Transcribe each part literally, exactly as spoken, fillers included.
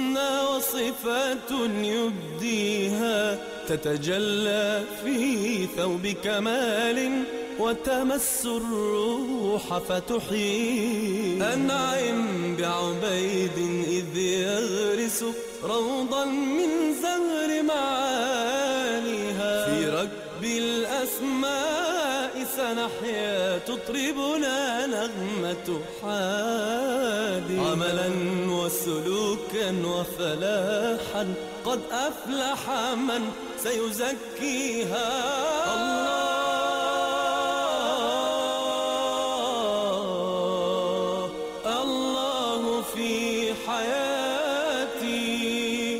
الحسنى وصفات يبديها تتجلى في ثوب كمال وتمس الروح فتحييها. أنعم بعبيد إذ يغرس روضا من زهر معانيها. في ركب الأسماء سنحيا تطربنا نغمة حادي. عملا وسلوكا وفلاحا قد أفلح من سيزكيها. الله الله في حياتي.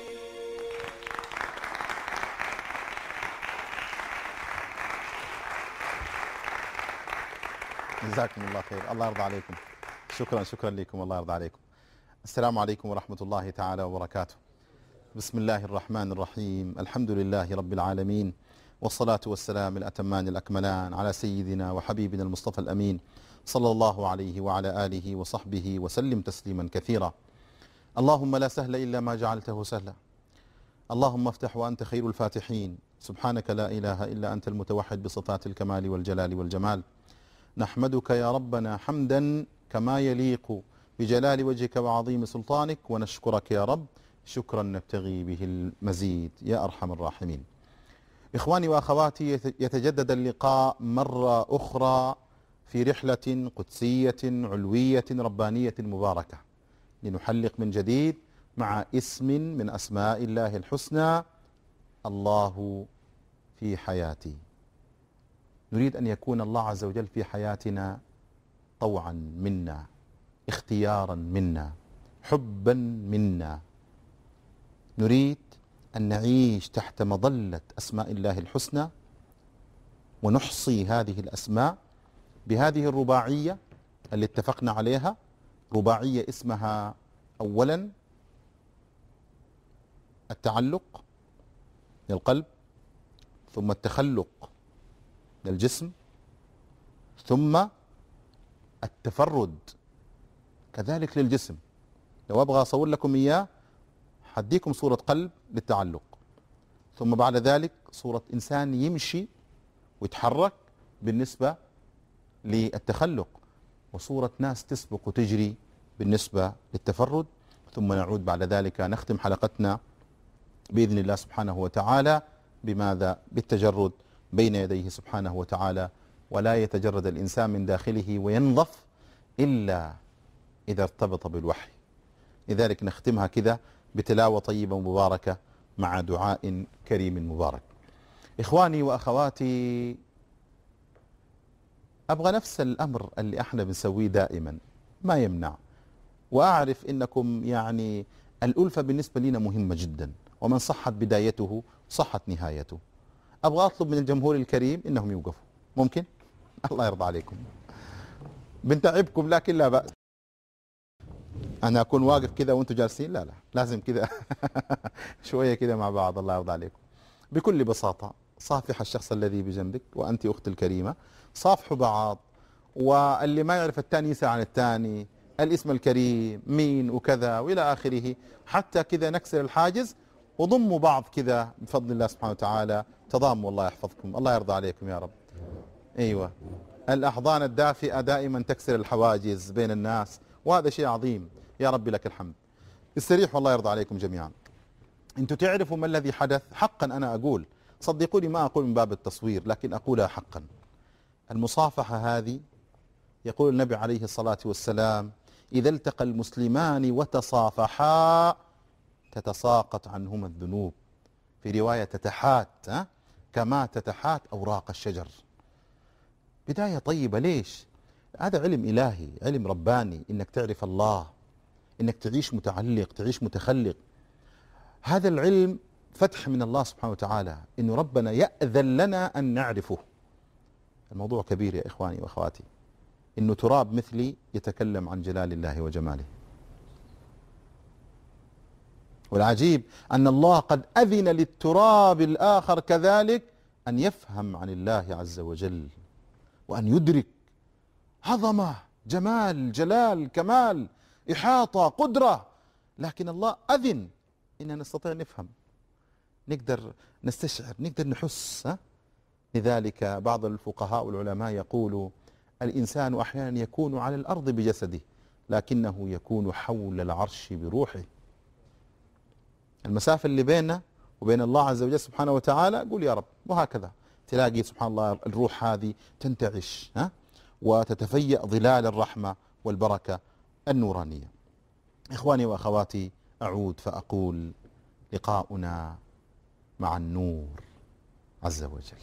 جزاكم الله خير، الله يرضى عليكم. شكرا شكرا لكم، الله يرضى عليكم. السلام عليكم ورحمة الله تعالى وبركاته. بسم الله الرحمن الرحيم، الحمد لله رب العالمين، والصلاة والسلام الأتمان الأكملان على سيدنا وحبيبنا المصطفى الأمين صلى الله عليه وعلى آله وصحبه وسلم تسليما كثيرا. اللهم لا سهل إلا ما جعلته سهلا، اللهم افتح وأنت خير الفاتحين، سبحانك لا إله إلا أنت المتوحد بصفات الكمال والجلال والجمال. نحمدك يا ربنا حمدا كما يليق بجلال وجهك وعظيم سلطانك، ونشكرك يا رب شكرا نبتغي به المزيد يا أرحم الراحمين. إخواني وأخواتي، يتجدد اللقاء مرة أخرى في رحلة قدسية علوية ربانية مباركة، لنحلق من جديد مع اسم من أسماء الله الحسنى، الله في حياتي. نريد أن يكون الله عز وجل في حياتنا طوعا منا، اختيارا منا، حبا منا. نريد أن نعيش تحت مظلة أسماء الله الحسنى، ونحصي هذه الأسماء بهذه الرباعية اللي اتفقنا عليها. رباعية اسمها أولا التعلق للقلب، ثم التخلق للجسم، ثم التفرد كذلك للجسم. لو أبغى أصور لكم إياه حديكم صورة قلب للتعلق، ثم بعد ذلك صورة إنسان يمشي ويتحرك بالنسبة للتخلق، وصورة ناس تسبق وتجري بالنسبة للتفرد، ثم نعود بعد ذلك نختم حلقتنا بإذن الله سبحانه وتعالى بماذا؟ بالتجرد بين يديه سبحانه وتعالى. ولا يتجرد الإنسان من داخله وينظف إلا إذا ارتبط بالوحي. لذلك نختمها كذا بتلاوة طيبة مباركة مع دعاء كريم مبارك. إخواني وأخواتي، أبغى نفس الأمر اللي احنا بنسويه دائما، ما يمنع، وأعرف إنكم يعني الألفة بالنسبة لنا مهمة جدا، ومن صحت بدايته صحت نهايته. أبغى أطلب من الجمهور الكريم إنهم يوقفوا، ممكن؟ الله يرضى عليكم، بنتعبكم لكن لا بأس. أنا أكون واقف كذا وأنتم جالسين؟ لا لا، لازم كذا شوية كذا مع بعض. الله يرضى عليكم. بكل بساطة صافح الشخص الذي بجنبك، وأنت أختي الكريمة، صافحوا بعض، واللي ما يعرف الثاني يسأل عن الثاني، الاسم الكريم مين وكذا وإلى آخره، حتى كذا نكسر الحاجز، وضموا بعض كذا بفضل الله سبحانه وتعالى. تضاموا، الله يحفظكم، الله يرضى عليكم يا رب. أيوة، الأحضان الدافئة دائما تكسر الحواجز بين الناس، وهذا شيء عظيم. يا رب لك الحمد. استريحوا، الله يرضى عليكم جميعا. انتم تعرفوا ما الذي حدث؟ حقا أنا أقول، صدقوني ما أقول من باب التصوير، لكن أقولها حقا. المصافحة هذه يقول النبي عليه الصلاة والسلام: إذا التقى المسلمان وتصافحا تتساقط عنهما الذنوب. في رواية تتحات، ها؟ كما تتحات أوراق الشجر. بداية طيبة. ليش؟ هذا علم إلهي، علم رباني، إنك تعرف الله، إنك تعيش متعلق، تعيش متخلق. هذا العلم فتح من الله سبحانه وتعالى، إنه ربنا يأذن لنا أن نعرفه. الموضوع كبير يا إخواني وأخواتي، إنه تراب مثلي يتكلم عن جلال الله وجماله. والعجيب أن الله قد أذن للتراب الآخر كذلك أن يفهم عن الله عز وجل، وأن يدرك عظمة، جمال، جلال، كمال، إحاطة، قدرة. لكن الله أذن إننا نستطيع نفهم، نقدر نستشعر، نقدر نحس. ها؟ لذلك بعض الفقهاء والعلماء يقولوا الإنسان أحيانا يكون على الأرض بجسده لكنه يكون حول العرش بروحه. المسافة اللي بيننا وبين الله عز وجل سبحانه وتعالى قول يا رب، وهكذا تلاقي سبحان الله الروح هذه تنتعش، ها؟ وتتفيأ ظلال الرحمة والبركة النورانية. إخواني وأخواتي، أعود فأقول لقاؤنا مع النور عز وجل،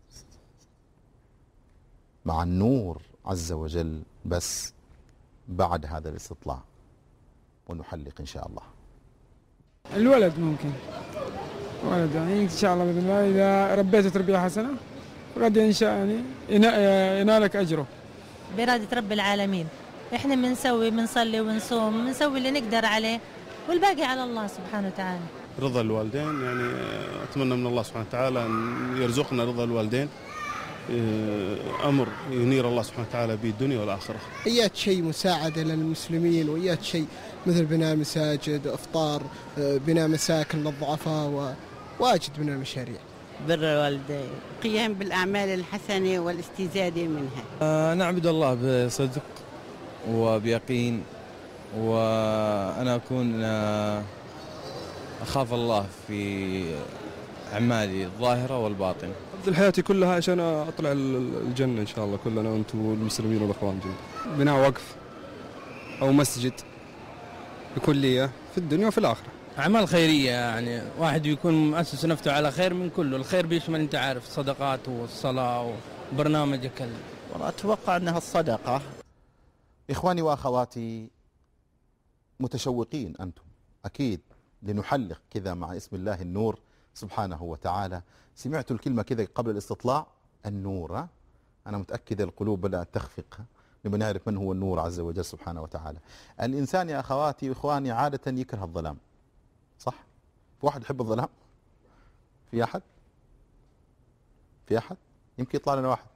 مع النور عز وجل، بس بعد هذا الاستطلاع ونحلق إن شاء الله. الولد ممكن ولد يعني إن شاء الله بإذن الله، إذا ربيته تربية حسنة قد إن شاء يعني ينالك أجره بإرادة رب العالمين. إحنا بنسوي بنصلي وبنصوم بنسوي اللي نقدر عليه والباقي على الله سبحانه وتعالى. رضا الوالدين، يعني أتمنى من الله سبحانه وتعالى أن يرزقنا رضا الوالدين، أمر ينير الله سبحانه وتعالى به الدنيا والآخرة. إيات شيء مساعدة للمسلمين، وإيات شيء مثل بناء مساجد، إفطار، بناء مساكن للضعفاء، وواجد من المشاريع. بر الوالدين، قيام بالأعمال الحسنة والاستزادة منها. آه نعبد الله بصدق وبيقين، وأنا أكون آه أخاف الله في أعمالي الظاهرة والباطنة. أبذل حياتي كلها عشان أطلع الجنة إن شاء الله، كلنا وأنتم والمسلمين والأخوان جميعا. بناء وقف أو مسجد بكلية في الدنيا وفي الآخرة. أعمال خيرية، يعني واحد يكون مؤسس نفسه على خير من كله. الخير بيشمل أنت عارف الصدقات والصلاة وبرنامجك. والله أتوقع أنها الصدقة. إخواني وأخواتي، متشوقين أنتم أكيد لنحلق كذا مع اسم الله النور سبحانه وتعالى. سمعتوا الكلمة كذا قبل الاستطلاع، النور. أنا متأكد القلوب بدأت تخفق، نبي نعرف من هو النور عز وجل سبحانه وتعالى. الإنسان يا أخواتي وإخواني عادة يكره الظلام، صح؟ في واحد يحب الظلام؟ في أحد؟ في أحد؟ يمكن يطلع لنا واحد.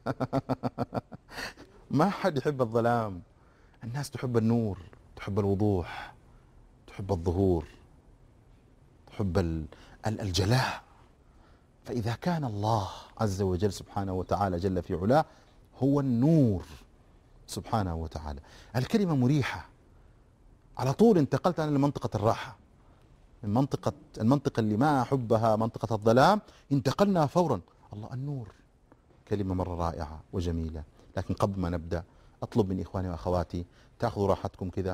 ما حد يحب الظلام. الناس تحب النور، تحب الوضوح، تحب الظهور، تحب الجلاء. فإذا كان الله عز وجل سبحانه وتعالى جل في علاه هو النور سبحانه وتعالى، الكلمة مريحة. على طول انتقلت أنا لمنطقة الراحة، من منطقة المنطقة اللي ما أحبها منطقة الظلام، انتقلنا فورا. الله النور، كلمة مرة رائعة وجميلة. لكن قبل ما نبدأ أطلب من إخواني وأخواتي تأخذوا راحتكم كذا،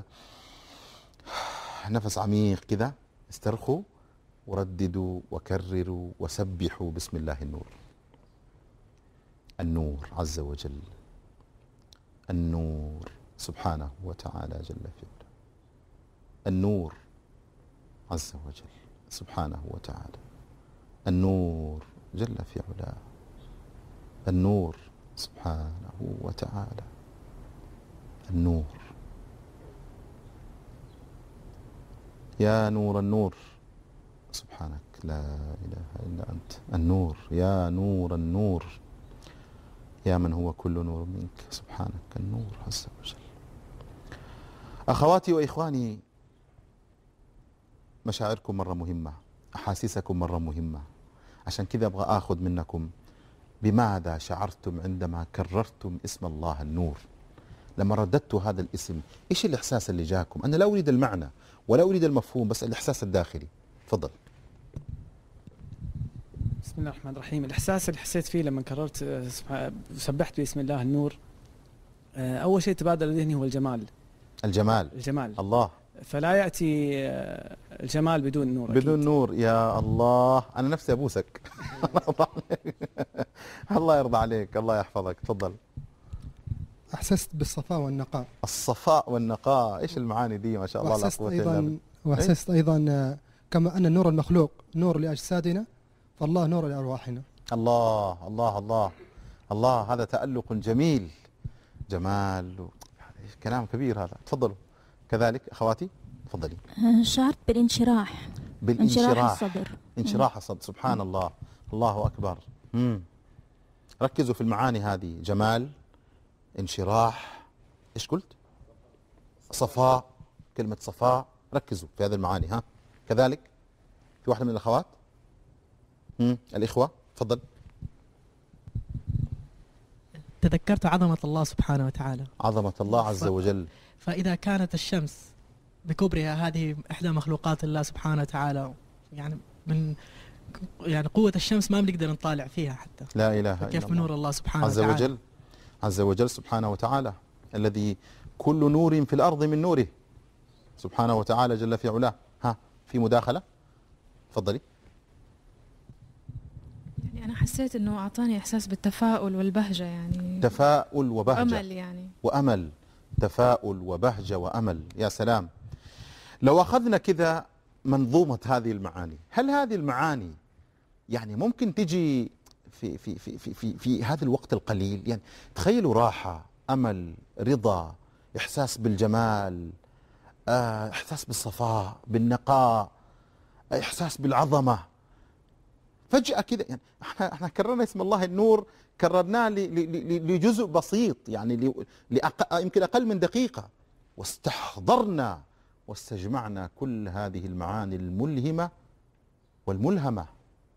نفس عميق كذا، استرخوا ورددوا وكرروا وسبحوا بسم الله النور. النور عز وجل، النور سبحانه وتعالى جل في علاه، النور عز وجل سبحانه وتعالى، النور جل في علاه، النور سبحانه وتعالى، النور. يا نور النور سبحانك لا إله إلا أنت، النور يا نور النور، يا من هو كل نور منك سبحانك النور عز وجل. أخواتي وإخواني، مشاعركم مرة مهمة، أحاسيسكم مرة مهمة. عشان كذا أبغى أخذ منكم بماذا شعرتم عندما كررتم اسم الله النور؟ لما رددتوا هذا الاسم إيش الإحساس اللي جاكم؟ أنا لا أريد المعنى ولا أريد المفهوم، بس الإحساس الداخلي. تفضل. بسم الله الرحمن الرحيم. الإحساس اللي حسيت فيه لما كررت وسبحت باسم الله النور، أول شيء تبادل ذهني هو الجمال. الجمال الجمال الله. فلا يأتي الجمال بدون نور. بدون أكيد. نور. يا الله، أنا نفسي أبوسك. الله يرضى عليك، الله يحفظك. تفضل. أحسست بالصفاء والنقاء. الصفاء والنقاء، إيش المعاني دي؟ ما شاء الله. وأحسست أيضا وأحسست أيضا كما أن النور المخلوق نور لأجسادنا، فالله نور لأرواحنا. الله الله الله الله، هذا تألق جميل، جمال و... كلام كبير هذا. تفضلوا. كذلك أخواتي تفضلي. شعرت بالانشراح، بالانشراح، انشراح الصدر. انشراح الصدر. سبحان الله، الله أكبر. مم. ركزوا في المعاني هذه، جمال، انشراح، إيش قلت؟ صفاء، كلمة صفاء، ركزوا في هذه المعاني. ها كذلك في واحدة من الأخوات؟ مم. الإخوة تفضل. تذكرت عظمة الله سبحانه وتعالى. عظمة الله عز وجل. فإذا كانت الشمس بكبرها هذه إحدى مخلوقات الله سبحانه وتعالى، يعني من يعني قوة الشمس ما بنقدر نطالع فيها حتى. لا إله إلا الله. كيف من نور الله سبحانه عز وتعالى وجل عز وجل سبحانه وتعالى، الذي كل نور في الأرض من نوره سبحانه وتعالى جل في علاه. ها في مداخلة تفضلي. يعني أنا حسيت إنه أعطاني إحساس بالتفاؤل والبهجة، يعني تفاؤل وبهجة وأمل، يعني وأمل. تفاؤل وبهجة وأمل. يا سلام. لو أخذنا كذا منظومة هذه المعاني، هل هذه المعاني يعني ممكن تجي في في في في في, في هذا الوقت القليل؟ يعني تخيلوا راحة، أمل، رضا، إحساس بالجمال، آه، إحساس بالصفاء، بالنقاء، إحساس بالعظمة. فجأة كذا يعني احنا احنا كررنا اسم الله النور، كررناه لجزء بسيط، يعني لأق... يمكن أقل من دقيقة، واستحضرنا واستجمعنا كل هذه المعاني الملهمة والملهمة.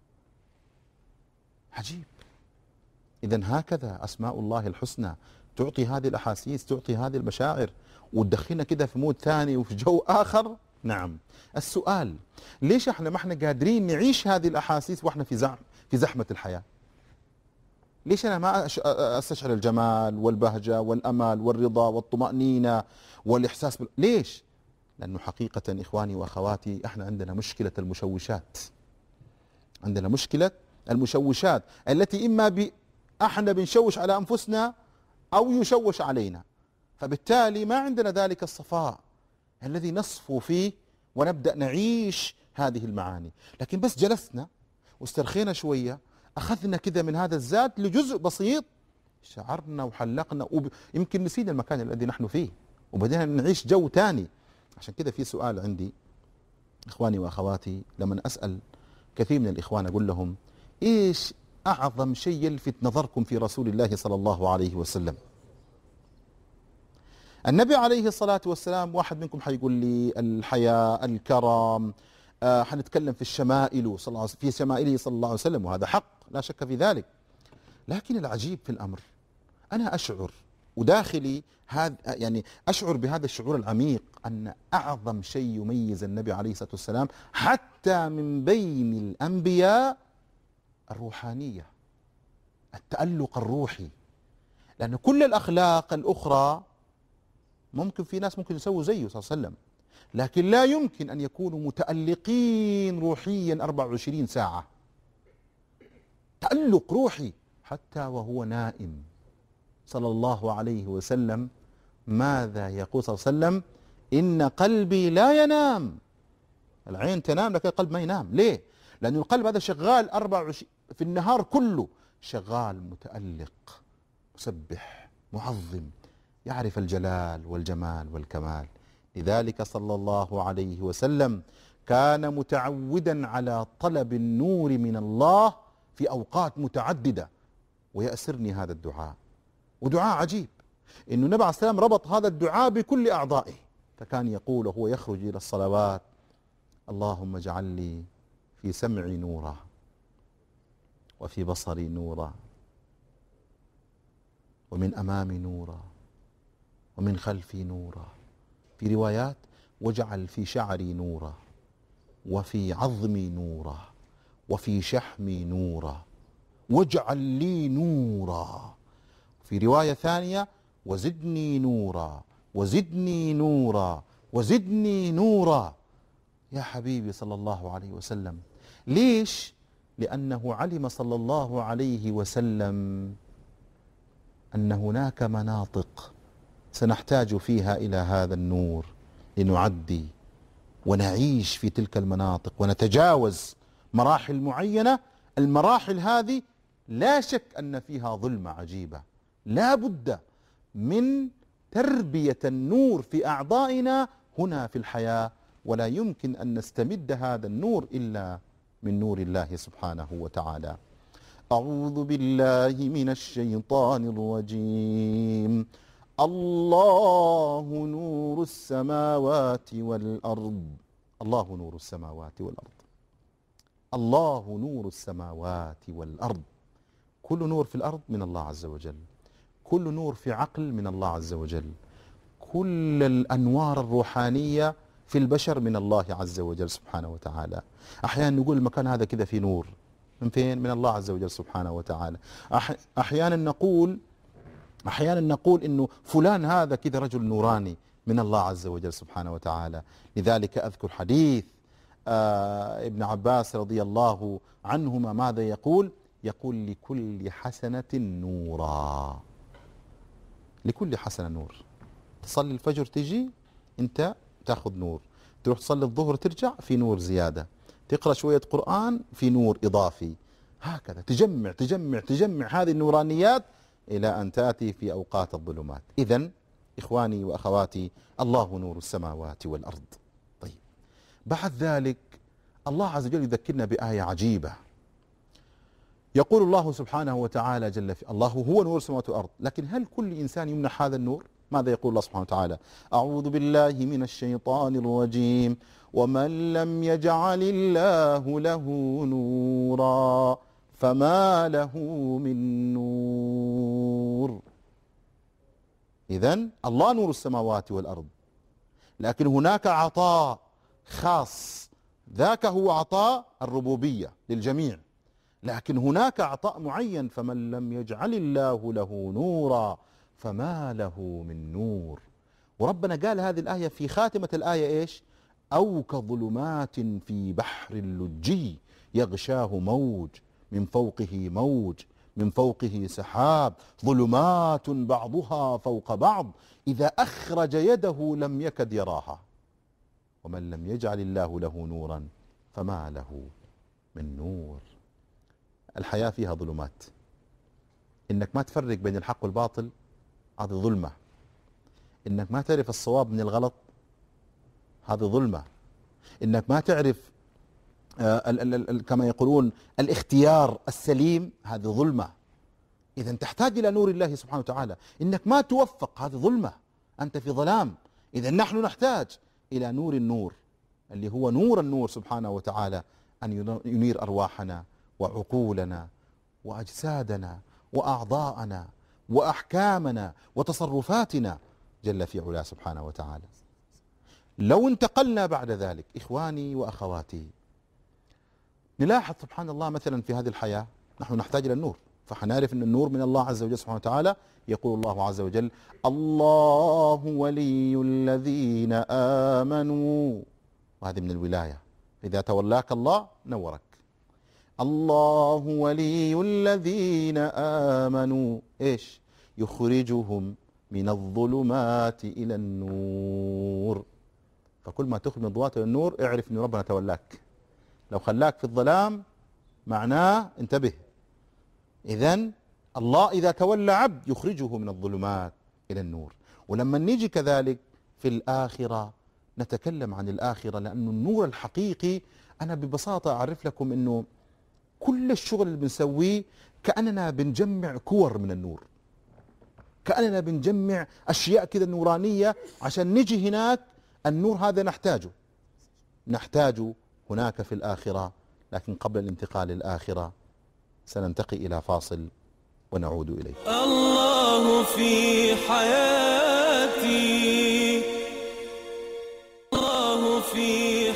عجيب. إذن هكذا أسماء الله الحسنى تعطي هذه الأحاسيس، تعطي هذه المشاعر، وتدخلنا كده في مود ثاني وفي جو آخر. نعم. السؤال، ليش احنا ما احنا قادرين نعيش هذه الأحاسيس واحنا في زحمة في زحمة الحياة؟ ليش أنا ما أستشعر الجمال والبهجة والأمل والرضا والطمأنينة والإحساس بال... ليش؟ لأنه حقيقة إخواني وأخواتي احنا عندنا مشكلة المشوشات. عندنا مشكلة المشوشات التي إما ب... احنا بنشوش على أنفسنا أو يشوش علينا، فبالتالي ما عندنا ذلك الصفاء الذي نصفو فيه ونبدأ نعيش هذه المعاني. لكن بس جلسنا واسترخينا شوية، أخذنا كذا من هذا الزاد لجزء بسيط، شعرنا وحلقنا ويمكن نسينا المكان الذي نحن فيه وبدينا نعيش جو تاني. عشان كذا في سؤال عندي إخواني وأخواتي، لما أسأل كثير من الإخوان أقول لهم إيش أعظم شيء يلفت نظركم في رسول الله صلى الله عليه وسلم؟ النبي عليه الصلاة والسلام، واحد منكم حيقول لي الحياء، الكرم، آه حنتكلم في الشمائل صلى الله عليه وسلم، في شمائله صلى الله عليه وسلم، وهذا حق لا شك في ذلك. لكن العجيب في الأمر أنا أشعر وداخلي هذا، يعني أشعر بهذا الشعور العميق أن أعظم شيء يميز النبي عليه الصلاة والسلام حتى من بين الأنبياء الروحانية، التألق الروحي. لأن كل الأخلاق الأخرى ممكن في ناس ممكن يسووا زيه صلى الله عليه وسلم، لكن لا يمكن أن يكونوا متألقين روحيا أربعة وعشرين ساعة. تألق روحي حتى وهو نائم صلى الله عليه وسلم. ماذا يقول صلى الله عليه وسلم؟ إن قلبي لا ينام. العين تنام لكن القلب ما ينام. ليه؟ لأن القلب هذا شغال أربعة وعشرين في النهار كله، شغال متألق مسبح معظم، يعرف الجلال والجمال والكمال. لذلك صلى الله عليه وسلم كان متعودا على طلب النور من الله في أوقات متعددة. ويأسرني هذا الدعاء، ودعاء عجيب إنه النبي عليه السلام ربط هذا الدعاء بكل أعضائه، فكان يقول وهو يخرج إلى الصلوات: اللهم اجعل لي في سمعي نورا، وفي بصري نورا، ومن أمامي نورا، ومن خلفي نورا. في روايات: واجعل في شعري نورا، وفي عظمي نورا، وفي شحمي نورا، واجعل لي نورا. في رواية ثانية: وزدني نورا، وزدني نورا، وزدني نورا. يا حبيبي صلى الله عليه وسلم. ليش؟ لأنه علم صلى الله عليه وسلم أن هناك مناطق سنحتاج فيها إلى هذا النور لنعدي ونعيش في تلك المناطق ونتجاوز مراحل معينة. المراحل هذه لا شك أن فيها ظلمة عجيبة، لا بد من تربية النور في أعضائنا هنا في الحياة، ولا يمكن أن نستمد هذا النور إلا من نور الله سبحانه وتعالى. أعوذ بالله من الشيطان الرجيم. الله نور السماوات والأرض. الله نور السماوات والأرض. الله نور السماوات والأرض. كل نور في الأرض من الله عز وجل، كل نور في عقل من الله عز وجل، كل الأنوار الروحانية في البشر من الله عز وجل سبحانه وتعالى. أحيانا نقول المكان هذا كذا في نور، من فين؟ من الله عز وجل سبحانه وتعالى. أحيانا نقول أحيانا نقول إنه فلان هذا كذا رجل نوراني، من الله عز وجل سبحانه وتعالى. لذلك أذكر حديث آه ابن عباس رضي الله عنهما، ماذا يقول؟ يقول لكل حسنة نورا. لكل حسنة نور. تصلي الفجر تجي أنت تأخذ نور، تروح تصلي الظهر ترجع في نور زيادة، تقرأ شوية قرآن في نور إضافي، هكذا تجمع تجمع تجمع هذه النورانيات إلى أن تأتي في أوقات الظلمات. إذن إخواني وأخواتي، الله نور السماوات والأرض. طيب، بعد ذلك الله عز وجل يذكرنا بآية عجيبة. يقول الله سبحانه وتعالى جل في الله هو نور السماوات والأرض، لكن هل كل إنسان يمنح هذا النور؟ ماذا يقول الله سبحانه وتعالى؟ أعوذ بالله من الشيطان الرجيم. ومن لم يجعل الله له نورا فما له من نور. إذن الله نور السماوات والأرض، لكن هناك عطاء خاص، ذاك هو عطاء الربوبية للجميع، لكن هناك عطاء معين، فمن لم يجعل الله له نورا فما له من نور. وربنا قال هذه الآية في خاتمة الآية إيش؟ أو كظلمات في بحر اللجي يغشاه موج من فوقه موج من فوقه سحاب ظلمات بعضها فوق بعض إذا أخرج يده لم يكد يراها ومن لم يجعل الله له نورا فما له من نور. الحياة فيها ظلمات، إنك ما تفرق بين الحق والباطل هذه ظلمة، إنك ما تعرف الصواب من الغلط هذه ظلمة، إنك ما تعرف آه ال ال ال كما يقولون الاختيار السليم هذه ظلمة. إذا تحتاج إلى نور الله سبحانه وتعالى. إنك ما توفق هذه ظلمة، أنت في ظلام. إذا نحن نحتاج إلى نور النور اللي هو نور النور سبحانه وتعالى أن ينير أرواحنا وعقولنا وأجسادنا وأعضاءنا وأحكامنا وتصرفاتنا جل في علاه سبحانه وتعالى. لو انتقلنا بعد ذلك إخواني وأخواتي نلاحظ سبحان الله مثلا في هذه الحياة نحن نحتاج إلى النور، فحنعرف أن النور من الله عز وجل سبحانه وتعالى. يقول الله عز وجل الله ولي الذين آمنوا، وهذه من الولاية، إذا تولاك الله نورك. الله ولي الذين آمنوا إيش؟ يخرجهم من الظلمات إلى النور. فكل ما تخرج من الضوءات إلى النور اعرف أن ربنا تولاك. لو خلاك في الظلام معناه انتبه. إذن الله إذا تولى عبد يخرجه من الظلمات إلى النور. ولما نيجي كذلك في الآخرة نتكلم عن الآخرة، لأن النور الحقيقي أنا ببساطة أعرف لكم أنه كل الشغل اللي بنسويه كأننا بنجمع كور من النور، كأننا بنجمع أشياء كذا نورانية عشان نجي هناك. النور هذا نحتاجه نحتاجه هناك في الآخرة. لكن قبل الانتقال للآخرة سننتقي إلى فاصل ونعود إليه. الله في حياتي، الله في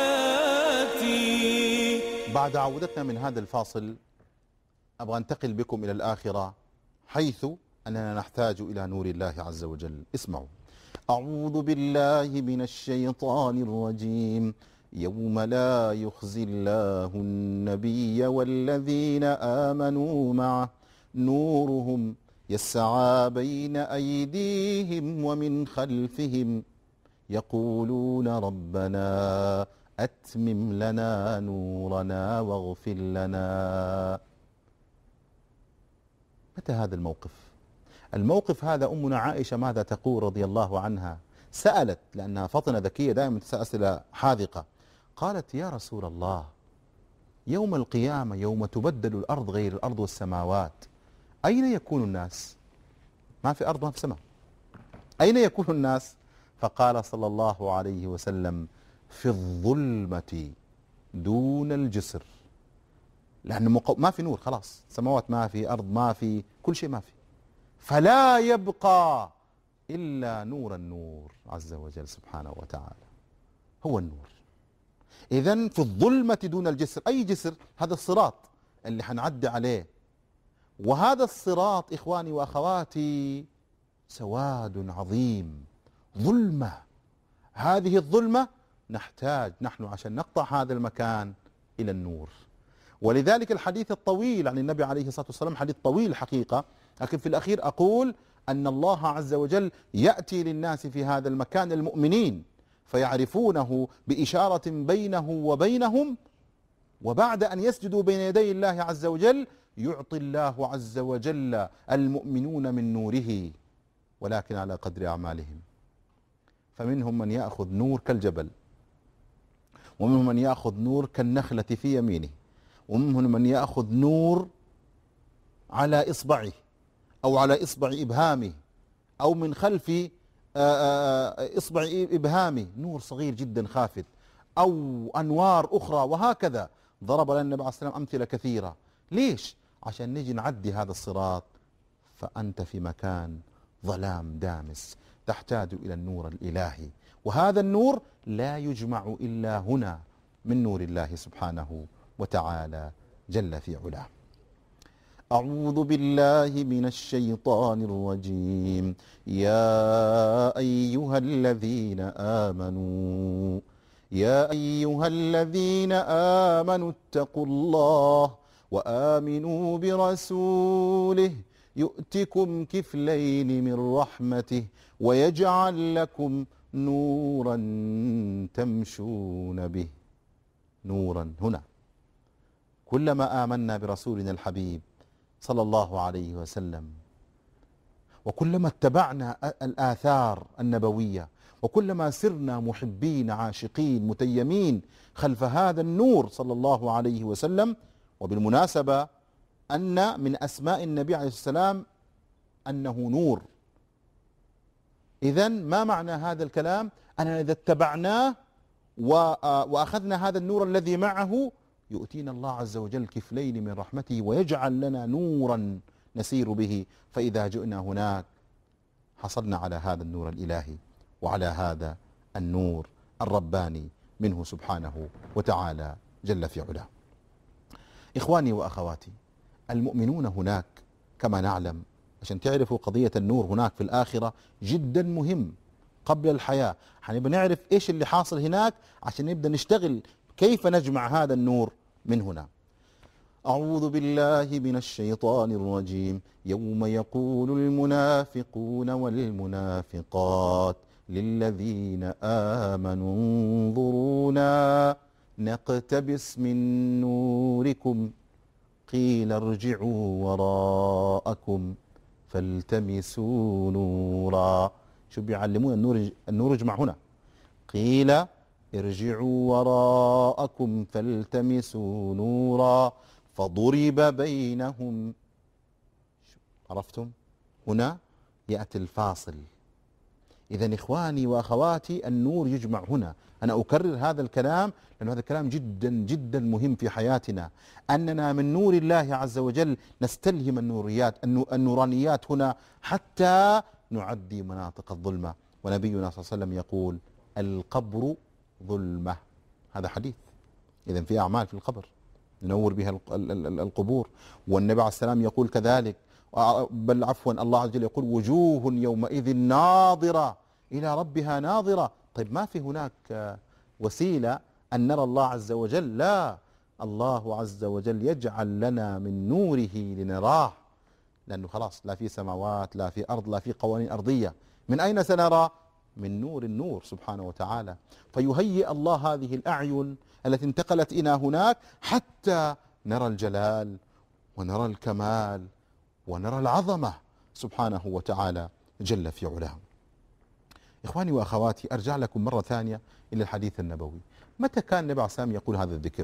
حياتي. بعد عودتنا من هذا الفاصل أبغى أنتقل بكم إلى الآخرة، حيث أننا نحتاج إلى نور الله عز وجل. اسمعوا: أعوذ بالله من الشيطان الرجيم. يوم لا يخزي الله النبي والذين آمنوا معه نورهم يسعى بين أيديهم ومن خلفهم يقولون ربنا أتمم لنا نورنا واغفر لنا. متى هذا الموقف؟ الموقف هذا أمنا عائشة ماذا تقول رضي الله عنها؟ سألت، لأنها فطنة ذكية دائما تسأل أسئلة حاذقة. قالت: يا رسول الله، يوم القيامة يوم تبدل الأرض غير الأرض والسماوات أين يكون الناس؟ ما في أرض ما في سماء، أين يكون الناس؟ فقال صلى الله عليه وسلم في الظلمة دون الجسر، لأنه ما في نور، خلاص سماوات ما في، أرض ما في، كل شيء ما في، فلا يبقى إلا نور النور عز وجل سبحانه وتعالى، هو النور. إذن في الظلمة دون الجسر، أي جسر؟ هذا الصراط اللي حنعدي عليه، وهذا الصراط إخواني وأخواتي سواد عظيم، ظلمة. هذه الظلمة نحتاج نحن عشان نقطع هذا المكان إلى النور. ولذلك الحديث الطويل عن النبي عليه الصلاة والسلام حديث طويل حقيقة، لكن في الأخير أقول أن الله عز وجل يأتي للناس في هذا المكان المؤمنين فيعرفونه بإشارة بينه وبينهم، وبعد أن يسجدوا بين يدي الله عز وجل يعطي الله عز وجل المؤمنون من نوره، ولكن على قدر أعمالهم. فمنهم من يأخذ نور كالجبل، ومنهم من يأخذ نور كالنخلة في يمينه، ومنهم من يأخذ نور على إصبعه أو على إصبع إبهامه أو من خلف إصبع إبهامه، نور صغير جدا خافت، أو أنوار أخرى، وهكذا ضرب لنا النبي عليه الصلاة والسلام أمثلة كثيرة. ليش؟ عشان نجي نعدي هذا الصراط، فأنت في مكان ظلام دامس تحتاج إلى النور الإلهي، وهذا النور لا يجمع إلا هنا من نور الله سبحانه وتعالى جل في علاه. أعوذ بالله من الشيطان الرجيم. يا أيها الذين آمنوا يا أيها الذين آمنوا اتقوا الله وآمنوا برسوله يؤتكم كفلين من رحمته ويجعل لكم نورا تمشون به. نورا هنا كلما آمنا برسولنا الحبيب صلى الله عليه وسلم، وكلما اتبعنا الآثار النبوية، وكلما سرنا محبين عاشقين متيمين خلف هذا النور صلى الله عليه وسلم. وبالمناسبة أن من أسماء النبي عليه السلام أنه نور. إذن ما معنى هذا الكلام؟ أننا إذا اتبعناه وأخذنا هذا النور الذي معه يؤتينا الله عز وجل كفلين من رحمته ويجعل لنا نورا نسير به، فإذا جئنا هناك حصلنا على هذا النور الإلهي وعلى هذا النور الرباني منه سبحانه وتعالى جل في علاه. إخواني وأخواتي، المؤمنون هناك كما نعلم، عشان تعرفوا قضية النور هناك في الآخرة جدا مهم قبل الحياة. حنبقى نعرف إيش اللي حاصل هناك عشان نبدأ نشتغل كيف نجمع هذا النور من هنا. أعوذ بالله من الشيطان الرجيم. يوم يقول المنافقون والمنافقات للذين آمنوا انظرونا نقتبس من نوركم قيل ارجعوا وراءكم فالتمسوا نورا. شو بيعلمون؟ النور النور يجمع هنا. قيل ارجعوا وراءكم فالتمسوا نورا فضرب بينهم. عرفتم؟ هنا يأتي الفاصل. إذن إخواني وأخواتي النور يجمع هنا. أنا أكرر هذا الكلام لأن هذا الكلام جدا جدا مهم في حياتنا، أننا من نور الله عز وجل نستلهم النوريات النورانيات هنا حتى نعدي مناطق الظلمة. ونبينا صلى الله عليه وسلم يقول القبر ظلمة، هذا حديث. إذن في أعمال في القبر ننور بها القبور. والنبي عليه السلام يقول كذلك، بل عفوا الله عز وجل يقول وجوه يومئذ ناظرة إلى ربها ناظرة. طيب ما في هناك وسيلة أن نرى الله عز وجل؟ لا، الله عز وجل يجعل لنا من نوره لنراه، لأنه خلاص لا في سماوات لا في أرض لا في قوانين أرضية. من أين سنرى؟ من نور النور سبحانه وتعالى. فيهيئ الله هذه الأعين التي انتقلت إلى هناك حتى نرى الجلال ونرى الكمال ونرى العظمة سبحانه وتعالى جل في علاه. إخواني وأخواتي، أرجع لكم مرة ثانية إلى الحديث النبوي. متى كان النبي عليه الصلاة والسلام يقول هذا الذكر؟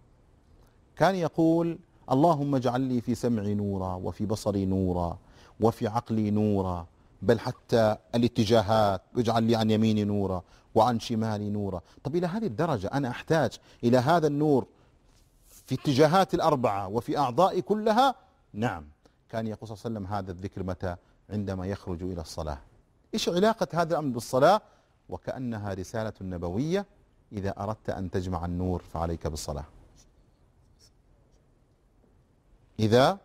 كان يقول اللهم اجعل لي في سمعي نورا وفي بصري نورا وفي عقلي نورا بل حتى الاتجاهات، اجعل لي عن يميني نورا وعن شمالي نورا. طب إلى هذه الدرجة أنا أحتاج إلى هذا النور في اتجاهات الأربعة وفي أعضائي كلها؟ نعم. كان يقول صلى الله عليه وسلم هذا الذكر متى؟ عندما يخرج إلى الصلاة. إيش علاقة هذا الأمر بالصلاة؟ وكأنها رسالة نبوية: إذا أردت أن تجمع النور فعليك بالصلاة. إذا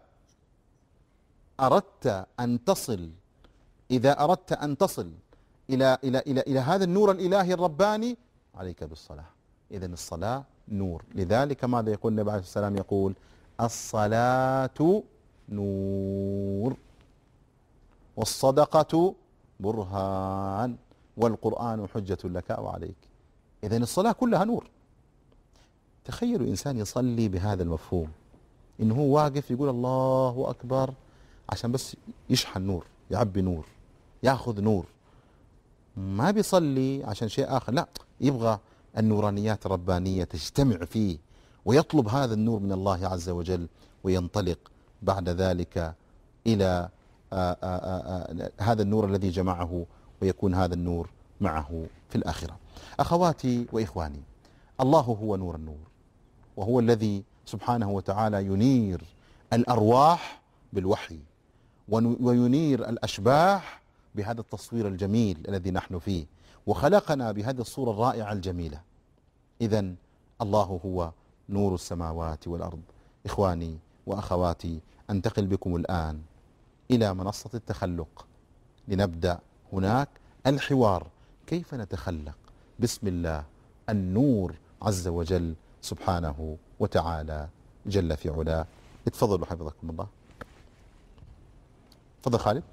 أردت أن تصل إذا أردت أن تصل إلى إلى إلى إلى هذا النور الإلهي الرباني عليك بالصلاة. إذن الصلاة نور. لذلك ماذا يقول النبي عليه الصلاة والسلام؟ يقول: الصلاة نور، والصدقة برهان، والقرآن حجة لك أو عليك. إذن الصلاة كلها نور. تخيلوا إنسان يصلي بهذا المفهوم، إنه هو واقف يقول الله أكبر عشان بس يشحن نور، يعبي نور، ياخذ نور، ما بيصلي عشان شيء آخر، لا، يبغى النورانيات الربانية تجتمع فيه ويطلب هذا النور من الله عز وجل، وينطلق بعد ذلك إلى آآ آآ هذا النور الذي جمعه، ويكون هذا النور معه في الآخرة. أخواتي وإخواني، الله هو نور النور، وهو الذي سبحانه وتعالى ينير الأرواح بالوحي، وينير الأشباح بهذا التصوير الجميل الذي نحن فيه، وخلقنا بهذه الصورة الرائعة الجميلة. إذن الله هو نور السماوات والأرض. إخواني وأخواتي، أنتقل بكم الآن إلى منصة التخلق لنبدأ هناك الحوار، كيف نتخلق بسم الله النور عز وجل سبحانه وتعالى جل في علاه. اتفضلوا حفظكم الله. تفضل خالد.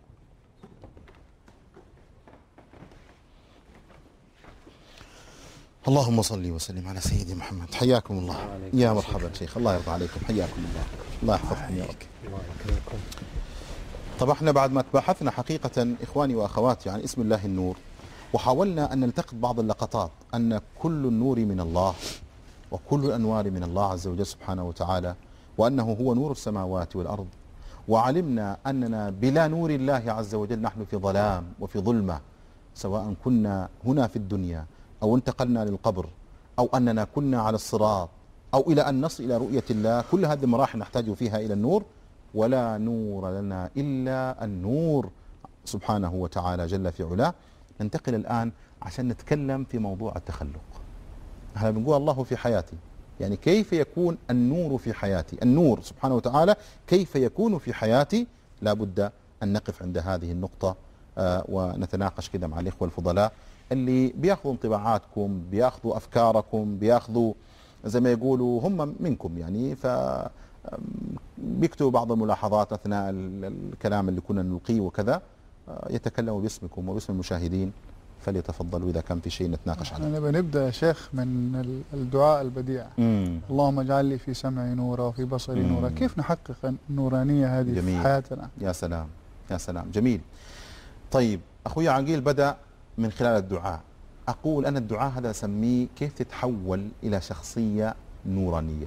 اللهم صل وسلم على سيدي محمد. حياكم الله. يا مرحبا شيخ، الله يرضى عليكم، حياكم الله، الله يحفظكم يا رب. طبعا احنا بعد ما تباحثنا حقيقة إخواني وأخواتي عن اسم الله النور، وحاولنا أن نلتقط بعض اللقطات أن كل النور من الله، وكل الأنوار من الله عز وجل سبحانه وتعالى، وأنه هو نور السماوات والأرض، وعلمنا أننا بلا نور الله عز وجل نحن في ظلام وفي ظلمة، سواء كنا هنا في الدنيا أو انتقلنا للقبر أو أننا كنا على الصراط أو إلى أن نصل إلى رؤية الله. كل هذه المراحل نحتاج فيها إلى النور، ولا نور لنا إلا النور سبحانه وتعالى جل في علاه. ننتقل الآن عشان نتكلم في موضوع التخلق. احنا بنقول الله في حياتي، يعني كيف يكون النور في حياتي؟ النور سبحانه وتعالى كيف يكون في حياتي؟ لابد أن نقف عند هذه النقطة آه ونتناقش كده مع الإخوة الفضلاء اللي بياخذوا انطباعاتكم، بياخذوا أفكاركم، بياخذوا زي ما يقولوا هم منكم، يعني ف بيكتبوا بعض الملاحظات أثناء الكلام اللي كنا نلقيه وكذا، يتكلموا باسمكم وباسم المشاهدين، فليتفضلوا إذا كان في شيء نتناقش عنه. أنا بنبدأ يا شيخ من الدعاء البديع. مم. اللهم اجعل لي في سمعي نورا وفي بصري نورا. كيف نحقق النورانية هذه جميل. في حياتنا؟ يا سلام يا سلام، جميل. طيب أخوي عقيل بدأ من خلال الدعاء. أقول أنا الدعاء هذا أسميه كيف تتحول إلى شخصية نورانية.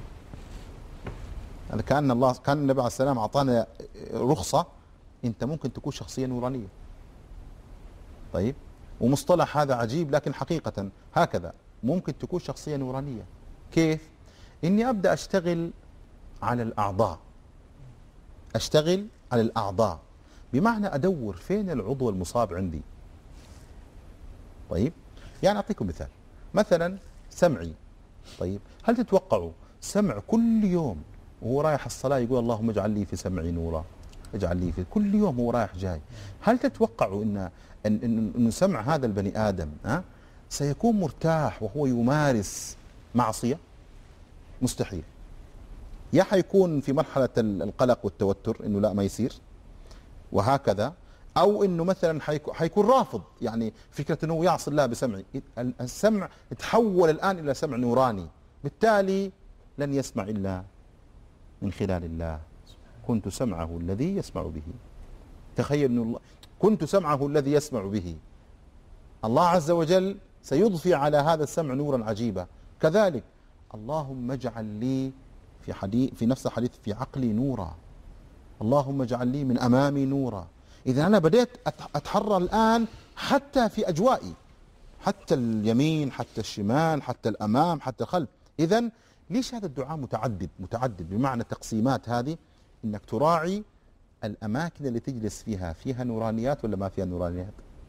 هذا كأن الله كان النبي عليه السلام أعطانا رخصة، أنت ممكن تكون شخصية نورانية. طيب، ومصطلح هذا عجيب لكن حقيقة هكذا ممكن تكون شخصية نورانية. كيف؟ إني أبدأ أشتغل على الأعضاء، أشتغل على الأعضاء بمعنى أدور فين العضو المصاب عندي. طيب، يعني أعطيكم مثال، مثلا سمعي. طيب، هل تتوقعوا سمع كل يوم وهو رايح الصلاة يقول اللهم اجعل لي في سمعي نورا، اجعل لي في، كل يوم هو رايح جاي، هل تتوقعوا ان ان ان سمع هذا البني ادم ها سيكون مرتاح وهو يمارس معصية؟ مستحيل. يا حيكون في مرحلة القلق والتوتر انه لا ما يصير وهكذا، او انه مثلا حيكون رافض، يعني فكرة انه يعصي الله بسمعي. السمع تحول الان الى سمع نوراني، بالتالي لن يسمع الا من خلال الله. كنت سمعه الذي يسمع به. تخيل انه الله كنت سمعه الذي يسمع به. الله عز وجل سيضفي على هذا السمع نورا عجيبا. كذلك اللهم اجعل لي في حديث في نفس الحديث في عقلي نورا، اللهم اجعل لي من امامي نورا. إذا أنا بديت أتحرى الآن حتى في أجوائي، حتى اليمين حتى الشمال حتى الأمام حتى الخلف. إذا ليش هذا الدعاء متعدد متعدد بمعنى تقسيمات هذه؟ إنك تراعي الأماكن اللي تجلس فيها فيها نورانيات ولا ما فيها نورانيات.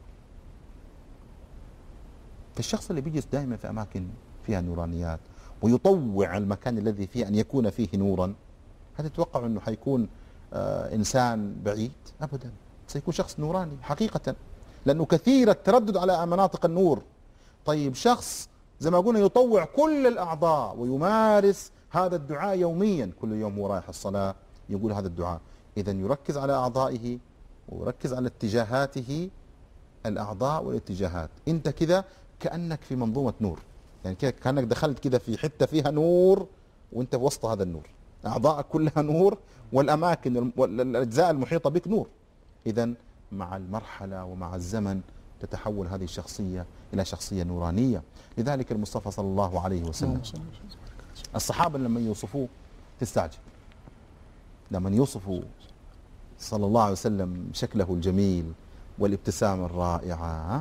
فالشخص اللي بيجلس دائما في أماكن فيها نورانيات ويطوع المكان الذي فيه أن يكون فيه نورا، هل تتوقع أنه حيكون آه إنسان بعيد؟ أبدا، سيكون شخص نوراني حقيقة، لأنه كثير التردد على مناطق النور. طيب شخص زي ما قلنا يطوع كل الأعضاء ويمارس هذا الدعاء يوميا، كل يوم هو رايح الصلاة يقول هذا الدعاء، إذا يركز على أعضائه ويركز على اتجاهاته، الأعضاء والاتجاهات. أنت كذا كأنك في منظومة نور، يعني كذا كأنك دخلت كذا في حتة فيها نور وأنت في وسط هذا النور، أعضائك كلها نور والأماكن والأجزاء المحيطة بك نور. إذا مع المرحلة ومع الزمن تتحول هذه الشخصية إلى شخصية نورانية. لذلك المصطفى صلى الله عليه وسلم الصحابة لما يوصفوه تستعجب، لما يوصفوا صلى الله عليه وسلم شكله الجميل والابتسامة الرائعة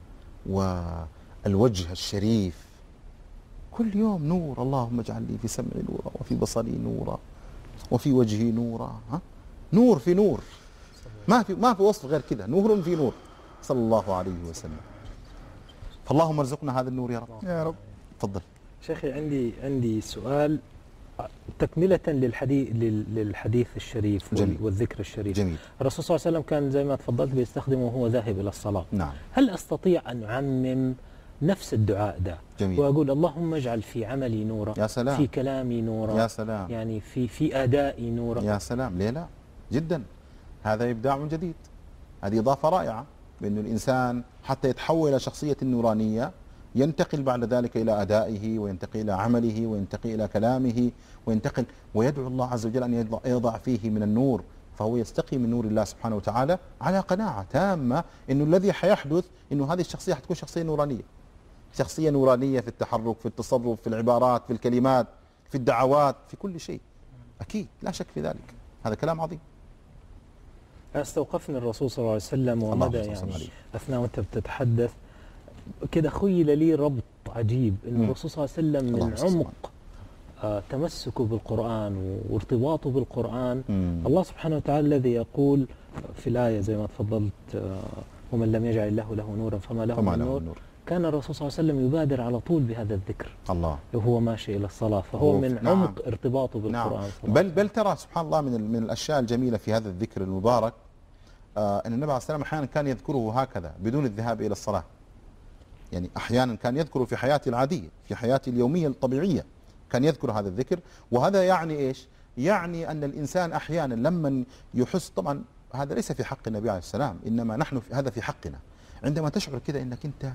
والوجه الشريف، كل يوم نور، اللهم اجعل لي في سمعي نورا وفي بصري نورا وفي وجهي نورا، ها؟ نور في نور، ما في ما في وصف غير كذا، نور في نور صلى الله عليه وسلم. فاللهم ارزقنا هذا النور يا رب يا رب. تفضل شيخي، عندي عندي سؤال تكملة للحديث للحديث الشريف جميل. والذكر الشريف. جميل. الرسول صلى الله عليه وسلم كان زي ما تفضلت بيستخدمه وهو ذاهب إلى الصلاة. نعم. هل أستطيع أن أعمم نفس الدعاء ده جميل. وأقول اللهم اجعل في عملي نورا، يا سلام، في كلامي نورا، يا سلام، يعني في في أدائي نورا؟ يا سلام، ليه لا؟ جدا، هذا إبداع جديد، هذه إضافة رائعة، بأن الإنسان حتى يتحول إلى شخصية نورانية ينتقل بعد ذلك إلى أدائه وينتقل إلى عمله وينتقل إلى كلامه وينتقل ويدعو الله عز وجل أن يضع فيه من النور، فهو يستقي من نور الله سبحانه وتعالى على قناعة تامة أنه الذي حيحدث أنه هذه الشخصية حتكون شخصية نورانية، شخصية نورانية في التحرك في التصرف في العبارات في الكلمات في الدعوات في كل شيء، أكيد لا شك في ذلك، هذا كلام عظيم. استوقفني الرسول صلى الله عليه وسلم ومدى يعني أثناء وأنت بتتحدث كده خيل لي ربط عجيب أن الرسول صلى الله عليه وسلم من عمق آه تمسكه بالقرآن وارتباطه بالقرآن. مم. الله سبحانه وتعالى الذي يقول في الآية زي ما تفضلت آه ومن لم يجعل الله له نورا فما له فما من له نور. النور. كان الرسول صلى الله عليه وسلم يبادر على طول بهذا الذكر الله وهو ماشي إلى الصلاة، فهو من نعم. عمق ارتباطه بالقرآن. نعم. بل بل ترى سبحان الله من من الأشياء الجميلة في هذا الذكر المبارك آه أن النبي عليه الصلاة والسلام أحيانا كان يذكره هكذا بدون الذهاب إلى الصلاة، يعني أحيانا كان يذكره في حياته العادية في حياته اليومية الطبيعية كان يذكر هذا الذكر. وهذا يعني إيش؟ يعني أن الإنسان أحيانا لما يحس، طبعا هذا ليس في حق النبي عليه السلام، إنما نحن في هذا في حقنا، عندما تشعر كذا أنك أنت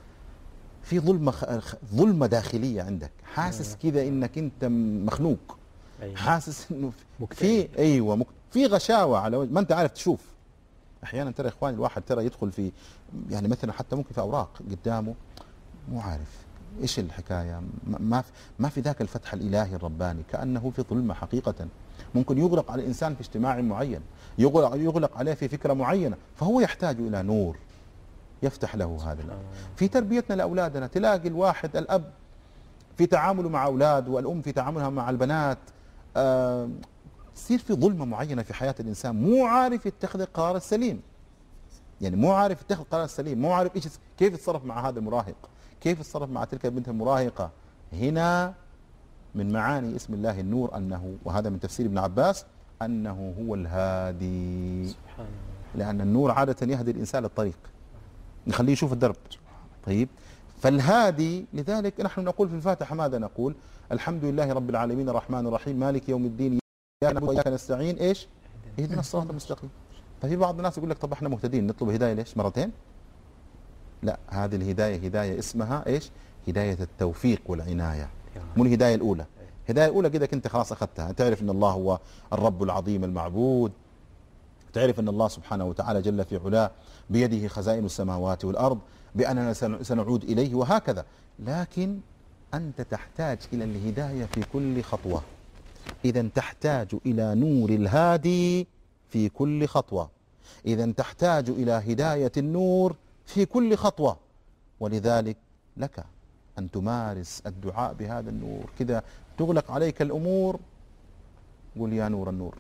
في ظلمة ظلمة داخلية عندك، حاسس كذا أنك أنت مخنوق، حاسس أنه في أيوة في غشاوة على وجه ما أنت عارف تشوف. أحيانا ترى إخواني الواحد ترى يدخل في يعني مثلا حتى ممكن في أوراق قدامه مو عارف إيش الحكاية، ما في ما في ذاك الفتح الإلهي الرباني، كأنه في ظلمة حقيقة. ممكن يغلق على الإنسان في اجتماع معين، يغلق يغلق عليه في فكرة معينة، فهو يحتاج إلى نور يفتح له هذا الأمر. في تربيتنا لأولادنا تلاقي الواحد الأب في تعامله مع أولاد والأم في تعاملها مع البنات آه تصير في ظلمة معينة في حياة الإنسان، مو عارف يتخذ القرار السليم، يعني مو عارف يتخذ القرار السليم، مو عارف إيش كيف يتصرف مع هذا المراهق، كيف يتصرف مع تلك البنت المراهقة. هنا من معاني اسم الله النور أنه، وهذا من تفسير ابن عباس، أنه هو الهادي، سبحان الله، لأن النور عادة يهدي الإنسان للطريق، نخليه يشوف الدرب. طيب، فالهادي، لذلك نحن نقول في الفاتحة ماذا نقول؟ الحمد لله رب العالمين الرحمن الرحيم مالك يوم الدين إياك نعبد وإياك نستعين، إيش؟ اهدنا الصراط المستقيم. ففي بعض الناس يقول لك طب احنا مهتدين نطلب هداية ليش؟ مرتين؟ لا، هذه الهداية هداية اسمها إيش؟ هداية التوفيق والعناية، مو الهداية الأولى. الهداية الأولى كده أنت خلاص أخذتها، تعرف أن الله هو الرب العظيم المعبود، تعرف أن الله سبحانه وتعالى جل في علاه بيده خزائن السماوات والأرض، بأننا سنعود إليه وهكذا. لكن أنت تحتاج إلى الهداية في كل خطوة، إذا تحتاج إلى نور الهادي في كل خطوة. إذا تحتاج إلى هداية النور في كل خطوة، ولذلك لك أن تمارس الدعاء بهذا النور. كذا تغلق عليك الأمور، قل يا نور النور.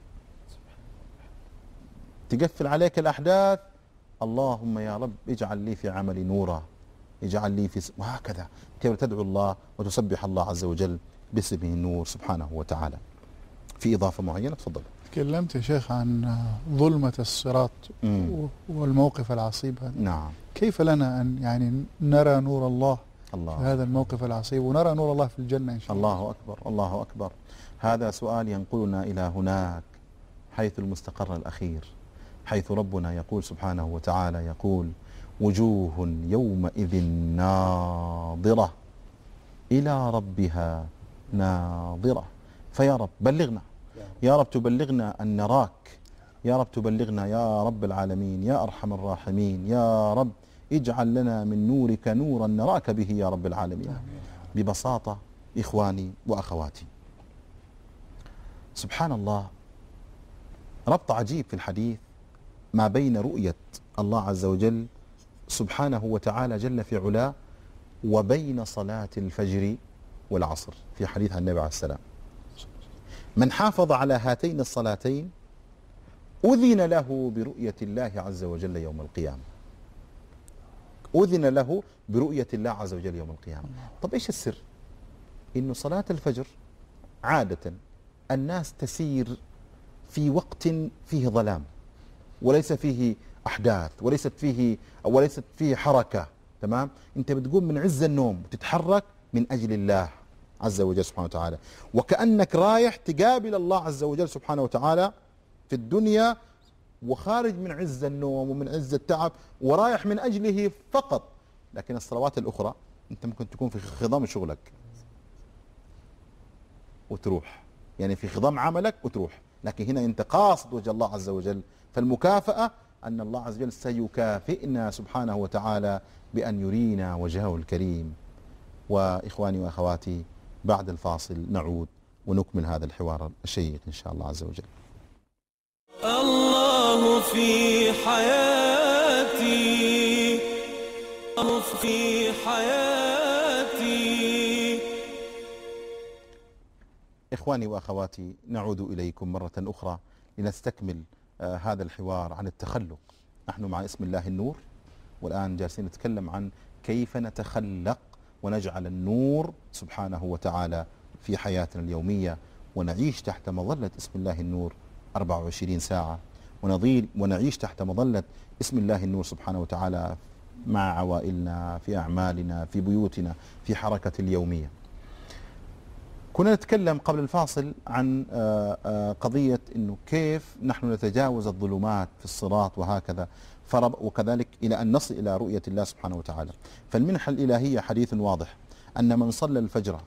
تقفل عليك الأحداث، اللهم يا رب اجعل لي في عملي نورا، اجعل لي في س... وهكذا كيف تدعو الله وتسبح الله عز وجل باسمه النور سبحانه وتعالى. في إضافة معينة تفضل. تكلمت يا شيخ عن ظلمة الصراط مم. والموقف العصيب هذا. نعم. كيف لنا أن يعني نرى نور الله الله في هذا الموقف العصيب ونرى نور الله في الجنة إن شاء الله؟ الله أكبر الله أكبر. هذا سؤال ينقلنا إلى هناك حيث المستقر الأخير، حيث ربنا يقول سبحانه وتعالى، يقول وجوه يومئذ ناظرة إلى ربها ناظرة. فيا رب بلغنا، يا رب تبلغنا أن نراك، يا رب تبلغنا يا رب العالمين يا أرحم الراحمين، يا رب اجعل لنا من نورك نورا نراك به يا رب العالمين. ببساطة إخواني وأخواتي، سبحان الله، ربط عجيب في الحديث ما بين رؤية الله عز وجل سبحانه وتعالى جل في علاه وبين صلاة الفجر والعصر. في حديث عن النبي عليه السلام، من حافظ على هاتين الصلاتين أذن له برؤية الله عز وجل يوم القيامة، أذن له برؤية الله عز وجل يوم القيامة. طب إيش السر؟ إنه صلاة الفجر عادة الناس تسير في وقت فيه ظلام، وليس فيه أحداث، وليست فيه وليست فيه حركة. تمام؟ أنت بتقوم من عز النوم وتتحرك من أجل الله عز وجل سبحانه وتعالى، وكأنك رايح تقابل الله عز وجل سبحانه وتعالى في الدنيا، وخارج من عز النوم ومن عز التعب ورايح من أجله فقط. لكن الصلوات الأخرى أنت ممكن تكون في خضام شغلك وتروح، يعني في خضام عملك وتروح، لكن هنا أنت قاصد وجه الله عز وجل. فالمكافأة أن الله عز وجل سيكافئنا سبحانه وتعالى بأن يرينا وجهه الكريم. وإخواني وأخواتي، بعد الفاصل نعود ونكمل هذا الحوار الشيق إن شاء الله عز وجل. الله في حياتي، الله في حياتي. إخواني وأخواتي، نعود إليكم مرة أخرى لنستكمل آه هذا الحوار عن التخلق. نحن مع اسم الله النور، والآن جالسين نتكلم عن كيف نتخلق ونجعل النور سبحانه وتعالى في حياتنا اليومية، ونعيش تحت مظلة اسم الله النور أربعة وعشرين ساعة، ونظيل ونعيش تحت مظلة اسم الله النور سبحانه وتعالى مع عوائلنا، في أعمالنا، في بيوتنا، في حركة اليومية. كنا نتكلم قبل الفاصل عن قضية أنه كيف نحن نتجاوز الظلمات في الصراط وهكذا، وكذلك إلى أن نصل إلى رؤية الله سبحانه وتعالى. فالمنحة الإلهية حديث واضح أن من صلى الفجر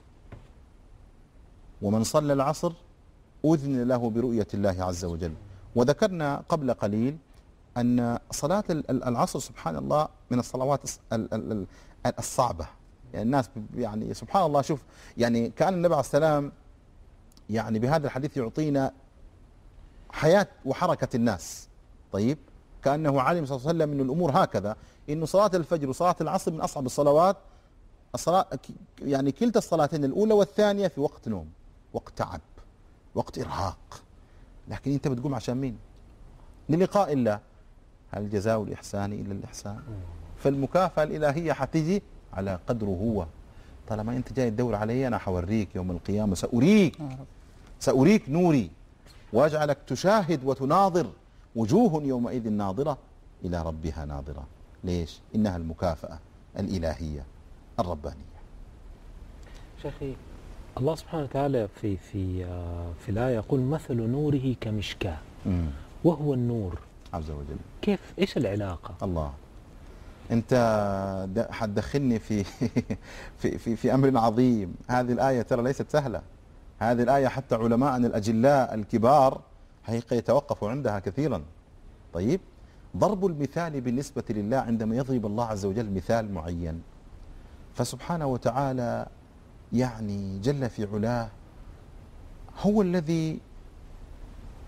ومن صلى العصر أذن له برؤية الله عز وجل. وذكرنا قبل قليل أن صلاة العصر سبحان الله من الصلوات الصعبة، يعني الناس يعني سبحان الله، شوف يعني كأن النبي عليه السلام يعني بهذا الحديث يعطينا حياة وحركة الناس. طيب، كأنه علم صلى الله عليه وسلم من الأمور هكذا، إنه صلاة الفجر وصلاة العصر من أصعب الصلوات. الصلاة يعني كلتا الصلاتين الأولى والثانية في وقت نوم، وقت تعب، وقت إرهاق، لكن أنت بتقوم عشان مين؟ للقاء الله. هل جزاء الإحسان إلا الإحسان؟ فالمكافأة الإلهية حتيجي على قدره هو. طالما أنت جاي تدور علي، أنا حوريك يوم القيامة، سأريك سأريك نوري، وأجعلك تشاهد وتناظر. وجوه يومئذ ناظرة إلى ربها ناظرة. ليش؟ إنها المكافأة الإلهية الربانية. شيخي، الله سبحانه وتعالى في في في الآية يقول مثل نوره كمشكاة، وهو النور عز وجل. كيف؟ إيش العلاقة؟ الله، أنت حتدخلني في في في في أمر عظيم. هذه الآية ترى ليست سهلة. هذه الآية حتى علماءنا الأجلاء الكبار حقيقة يتوقفوا عندها كثيرا. طيب، ضرب المثال بالنسبة لله عندما يضرب الله عز وجل مثال معين، فسبحانه وتعالى يعني جل في علاه هو الذي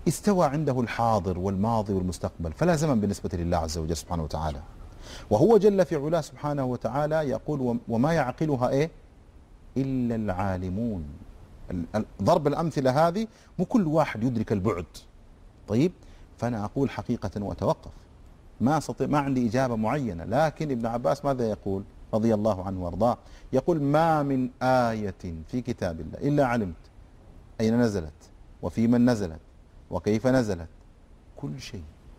استوى عنده الحاضر والماضي والمستقبل، فلا زمن بالنسبة لله عز وجل سبحانه وتعالى. وهو جل في علاه سبحانه وتعالى يقول وما يعقلها إيه إلا العالمون. ضرب الأمثلة هذه مو كل واحد يدرك البعد. طيب، فأنا أقول حقيقة وأتوقف، ما استطيع، ما عندي إجابة معينة، لكن ابن عباس ماذا يقول رضي الله عنه وارضاه؟ يقول ما من آية في كتاب الله إلا علمت أين نزلت وفي من نزلت وكيف نزلت، كل شيء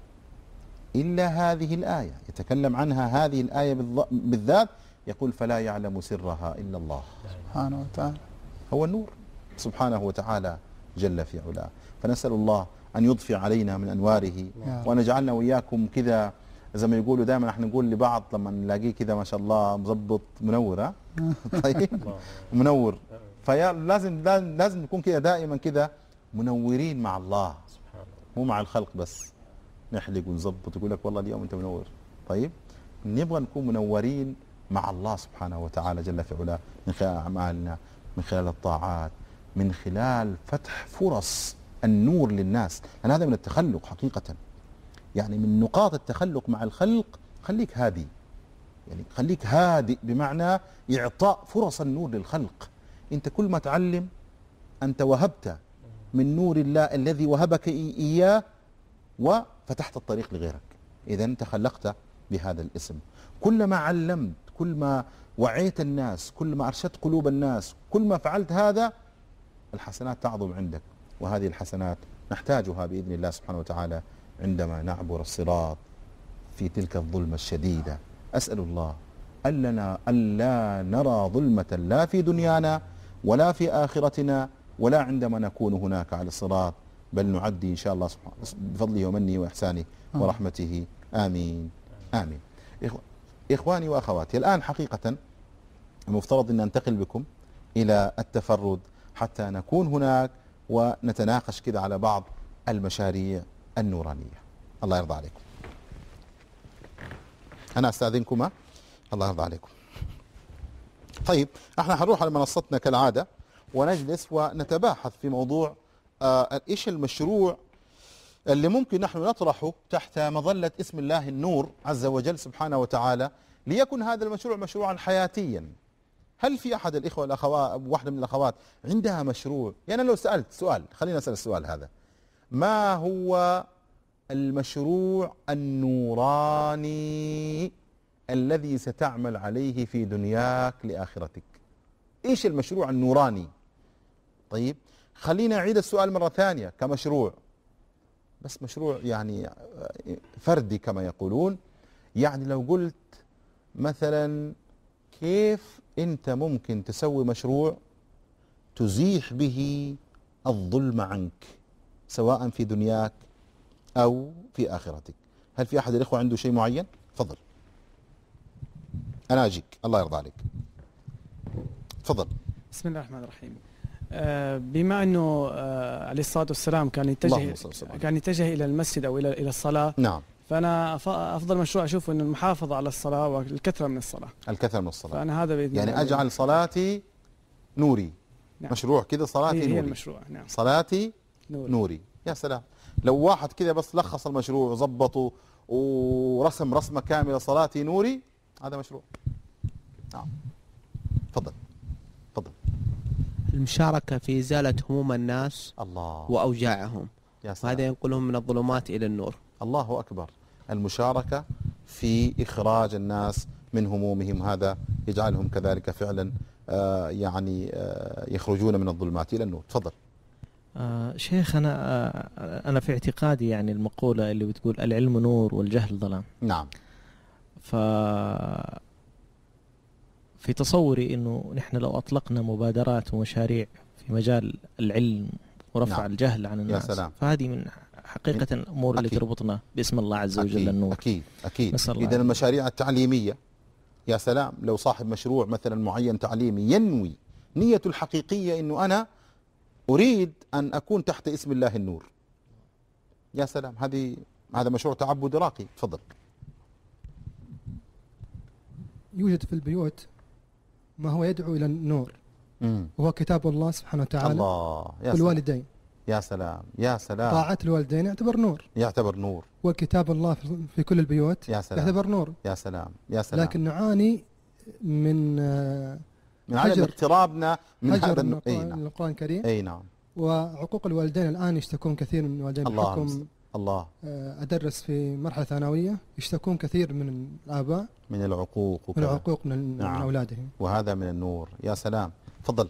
إلا هذه الآية يتكلم عنها هذه الآية بالذات، يقول فلا يعلم سرها إلا الله سبحانه وتعالى. هو النور سبحانه وتعالى جل في علاه. فنسأل الله أن يضفي علينا من أنواره، وأن يجعلنا وإياكم كذا زي ما يقولوا دائما. احنا نقول لبعض لما نلاقيه كذا ما شاء الله مظبط منور، طيب منور، فلازم لازم نكون كذا دائما كذا منورين مع الله، مو مع الخلق بس نحلق ونظبط يقول لك والله اليوم انت منور. طيب، نبغى نكون منورين مع الله سبحانه وتعالى جل في علاه، من خلال أعمالنا، من خلال الطاعات، من خلال فتح فرص النور للناس، لأن هذا من التخلق حقيقة. يعني من نقاط التخلق مع الخلق خليك هادي، يعني خليك هادئ بمعنى إعطاء فرص النور للخلق. أنت كل ما تعلم أنت وهبت من نور الله الذي وهبك إياه وفتحت الطريق لغيرك، إذا أنت خلقت بهذا الاسم. كلما علمت، كل ما وعيت الناس، كل ما أرشدت قلوب الناس، كل ما فعلت هذا الحسنات تعظم عندك، وهذه الحسنات نحتاجها بإذن الله سبحانه وتعالى عندما نعبر الصراط في تلك الظلمة الشديدة. أسأل الله ألا ألا نرى ظلمة لا في دنيانا ولا في آخرتنا ولا عندما نكون هناك على الصراط، بل نعدي إن شاء الله سبحانه بفضله ومنه وإحسانه ورحمته. آمين آمين. إخواني وأخواتي، الآن حقيقة المفترض أن ننتقل بكم إلى التفرد حتى نكون هناك ونتناقش كذا على بعض المشاريع النورانية. الله يرضى عليكم. أنا أستأذنكما. الله يرضى عليكم. طيب، احنا هنروح على منصتنا كالعادة ونجلس ونتباحث في موضوع آه ايش المشروع اللي ممكن نحن نطرحه تحت مظلة اسم الله النور عز وجل سبحانه وتعالى، ليكن هذا المشروع مشروعا حياتيا. هل في أحد الإخوة والأخوات، واحدة من الأخوات عندها مشروع؟ يعني لو سألت سؤال، خلينا نسأل السؤال هذا: ما هو المشروع النوراني الذي ستعمل عليه في دنياك لآخرتك؟ إيش المشروع النوراني؟ طيب، خلينا أعيد السؤال مرة ثانية كمشروع، بس مشروع يعني فردي كما يقولون. يعني لو قلت مثلا كيف أنت ممكن تسوي مشروع تزيح به الظلم عنك سواء في دنياك أو في آخرتك؟ هل في أحد الإخوة عنده شيء معين؟ تفضل. أنا أجيك، الله يرضى عليك. تفضل. بسم الله الرحمن الرحيم. آه بما أنه آه عليه الصلاة والسلام كان يتجه كان يتجه إلى المسجد أو إلى إلى الصلاة، نعم، فأنا أفضل مشروع أشوفه أنه المحافظة على الصلاة والكثرة من الصلاة. الكثرة من الصلاة. فأنا هذا بإذن يعني أجعل صلاتي نوري. نعم. مشروع كذا صلاتي هي نوري. هي المشروع. نعم. صلاتي نوري. نوري. يا سلام، لو واحد كذا بس لخص المشروع وظبطه ورسم رسمة كاملة صلاتي نوري، هذا مشروع. نعم. تفضل. تفضل. المشاركة في إزالة هموم الناس الله وأوجاعهم، وهذا ينقلهم من الظلمات إلى النور. الله أكبر. المشاركة في إخراج الناس من همومهم، هذا يجعلهم كذلك فعلا آه يعني آه يخرجون من الظلمات إلى النور. تفضل. آه شيخ، أنا آه أنا في اعتقادي يعني المقولة اللي بتقول العلم نور والجهل ظلام. نعم. ف في تصوري إنه نحن لو أطلقنا مبادرات ومشاريع في مجال العلم ورفع نعم. الجهل عن الناس، يا سلام. فهذه من حقيقة الأمور اللي تربطنا باسم الله عز وجل أكيد. النور. أكيد أكيد. إذا المشاريع التعليمية، يا سلام، لو صاحب مشروع مثلا معين تعليمي ينوي نيته الحقيقية إنه أنا أريد أن أكون تحت اسم الله النور، يا سلام، هذه هذا مشروع تعبد راقي. تفضل. يوجد في البيوت ما هو يدعو إلى النور، مم. وهو كتاب الله سبحانه وتعالى الله. والوالدين. يا سلام يا سلام. طاعة الوالدين يعتبر نور، يعتبر نور. وكتاب الله في كل البيوت يا سلام. يعتبر نور. يا سلام يا سلام. لكن نعاني من من عدم اقترابنا من هذا القرآن الكريم. اي نعم. وعقوق الوالدين الآن يشتكون كثير من الوالدين بحكم الله. أدرس في مرحلة ثانوية، يشتكون كثير من الآباء من العقوق من العقوق من, نعم. من أولادهم، وهذا من النور. يا سلام. تفضل.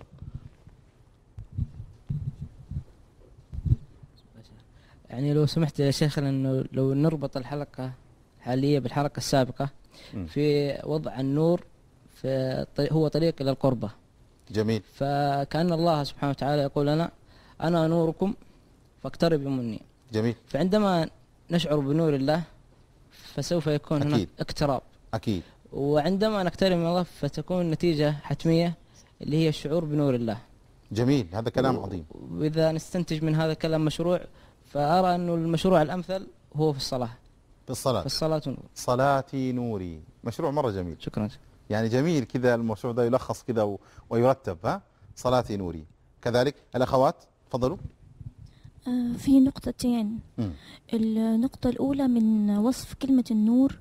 يعني لو سمحت يا شيخنا انه لو نربط الحلقة الحالية بالحلقة السابقة م. في وضع النور في هو طريق إلى القربة. جميل. فكأن الله سبحانه وتعالى يقول لنا أنا نوركم فاقتربوا مني. جميل. فعندما نشعر بنور الله فسوف يكون أكيد. هناك اقتراب. أكيد. وعندما نقترب من الله فتكون النتيجة حتمية اللي هي الشعور بنور الله. جميل. هذا كلام عظيم. وإذا نستنتج من هذا الكلام مشروع، فأرى أنه المشروع الأمثل هو في الصلاة. في الصلاة. في الصلاة نور. صلاتي نوري. مشروع مرة جميل. شكرا. يعني جميل كذا المشروع ده يلخص كذا ويرتب. ها صلاتي نوري. كذلك الأخوات تفضلوا. في نقطتين. م. النقطة الأولى من وصف كلمة النور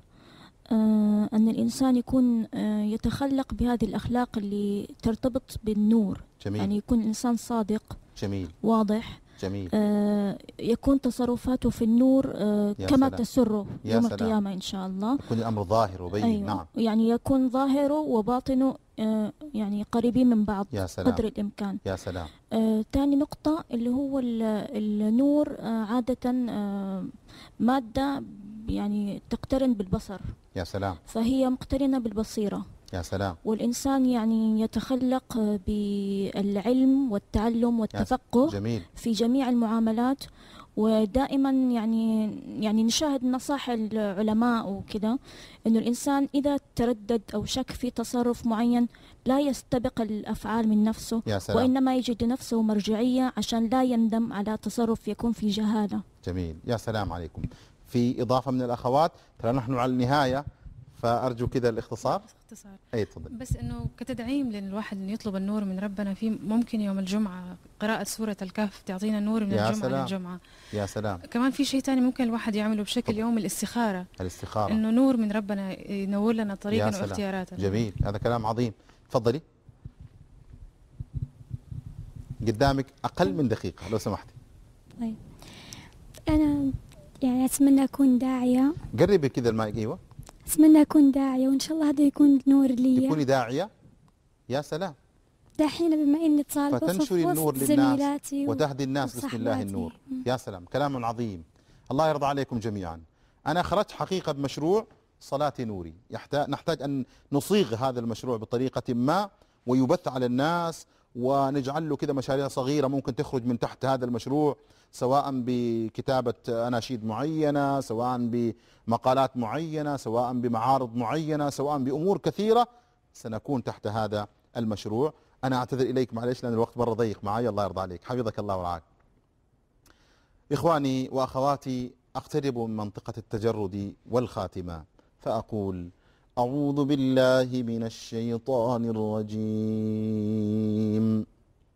أن الإنسان يكون يتخلق بهذه الأخلاق اللي ترتبط بالنور. جميل. يعني يكون إنسان صادق. جميل. واضح. جميل. آه يكون تصرفاته في النور آه كما سلام. تسره يوم القيامة إن شاء الله. يكون الأمر ظاهر وبين. أيوة. نعم. يعني يكون ظاهره وباطنه آه يعني قريبين من بعض قدر الإمكان. يا سلام. آه تاني نقطة اللي هو النور آه عادة آه مادة يعني تقترن بالبصر. يا سلام. فهي مقترنة بالبصيرة. يا سلام. والإنسان يعني يتخلق بالعلم والتعلم والتفقه. جميل. في جميع المعاملات. ودائما يعني يعني نشاهد نصائح العلماء وكذا إنه الإنسان إذا تردد أو شك في تصرف معين لا يستبق الأفعال من نفسه. يا سلام. وإنما يجد نفسه مرجعية عشان لا يندم على تصرف يكون في جهالة. جميل. يا سلام عليكم. في إضافة من الأخوات، ترى نحن على النهاية فأرجو كذا الاختصار. اختصار. أي تفضل. بس إنه كتدعيم للواحد إنه يطلب النور من ربنا، في ممكن يوم الجمعة قراءة سورة الكهف تعطينا نور من يا الجمعة سلام. للجمعة. يا سلام. كمان في شيء ثاني ممكن الواحد يعمله بشكل يومي، الاستخارة. الاستخارة. إنه نور من ربنا ينور لنا طريقنا واختياراتنا. جميل. هذا كلام عظيم. تفضلي. قدامك أقل من دقيقة لو سمحتي. طيب أنا يعني أتمنى أكون داعية. قربي كذا المايك. أيوة. أتمنى أكون داعية وإن شاء الله هذا يكون نور لي. تكوني داعية. يا سلام. دحين بما إني طالبة فتنشري النور للناس وتهدي الناس بسم الله النور. يا سلام. كلام عظيم. الله يرضى عليكم جميعا. أنا خرجت حقيقة بمشروع صلاتي نوري. يحتاج نحتاج أن نصيغ هذا المشروع بطريقة ما ويبث على الناس، ونجعل له كذا مشاريع صغيرة ممكن تخرج من تحت هذا المشروع، سواء بكتابة أناشيد معينة، سواء بمقالات معينة، سواء بمعارض معينة، سواء بأمور كثيرة سنكون تحت هذا المشروع. أنا أعتذر إليك معلش لأن الوقت مرة ضيق معي. الله يرضى عليك. حفظك الله ورعاك. إخواني وأخواتي، أقترب من منطقة التجرد والخاتمة فأقول أعوذ بالله من الشيطان الرجيم.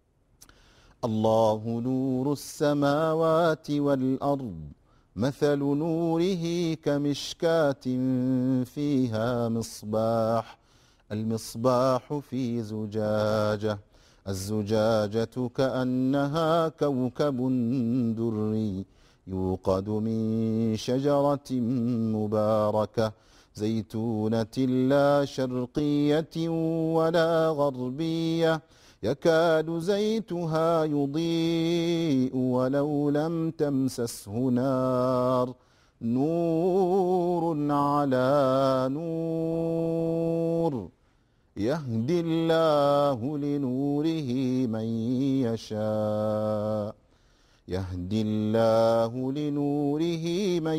الله نور السماوات والأرض مثل نوره كمشكاة فيها مصباح، المصباح في زجاجة، الزجاجة كأنها كوكب دري يوقد من شجرة مباركة زيتونة لا شرقية ولا غربية يكاد زيتها يضيء ولو لم تمسسه نار، نور على نور يهدي الله لنوره من يشاء، يهدي الله لنوره من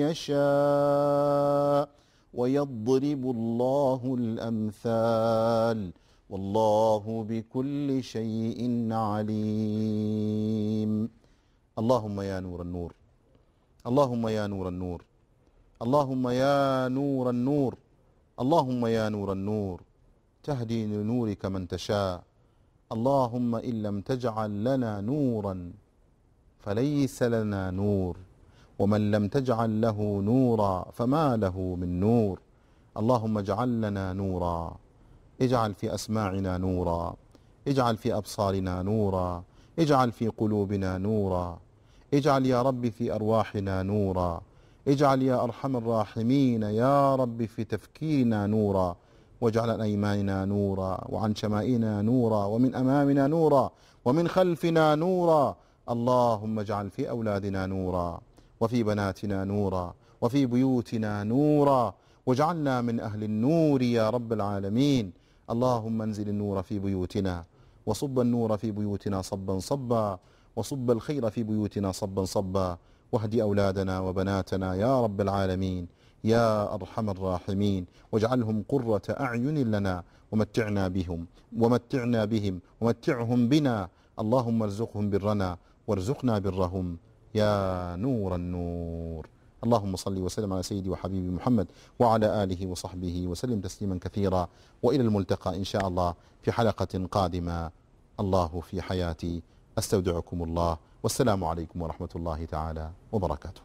يشاء ويضرب الله الأمثال والله بكل شيء عليم. اللهم يا نور النور، اللهم يا نور النور، اللهم يا نور النور، اللهم يا نور النور، تهدي لنورك من تشاء. اللهم إن لم تجعل لنا نورا فليس لنا نور، ومن لم تجعل له نورا فما له من نور. اللهم اجعل لنا نورا، اجعل في أسماعنا نورا، اجعل في أبصارنا نورا، اجعل في قلوبنا نورا، اجعل يا رب في أرواحنا نورا، اجعل يا أرحم الراحمين يا رب في تفكيرنا نورا، واجعل عن أيماننا نورا، وعن شمائلنا نورا، ومن أمامنا نورا، ومن خلفنا نورا. اللهم اجعل في أولادنا نورا، وفي بناتنا نورا، وفي بيوتنا نورا، واجعلنا من أهل النور يا رب العالمين. اللهم انزل النور في بيوتنا، وصب النور في بيوتنا صبا صبا، وصب الخير في بيوتنا صبا صبا، واهدي أولادنا وبناتنا يا رب العالمين يا أرحم الراحمين، واجعلهم قرة أعين لنا، ومتعنا بهم ومتعنا بهم ومتعهم بنا. اللهم ارزقهم برنا وارزقنا برهم يا نور النور. اللهم صل وسلم على سيدي وحبيبي محمد وعلى آله وصحبه وسلم تسليما كثيرا، وإلى الملتقى إن شاء الله في حلقة قادمة. الله في حياتي، أستودعكم الله، والسلام عليكم ورحمة الله تعالى وبركاته.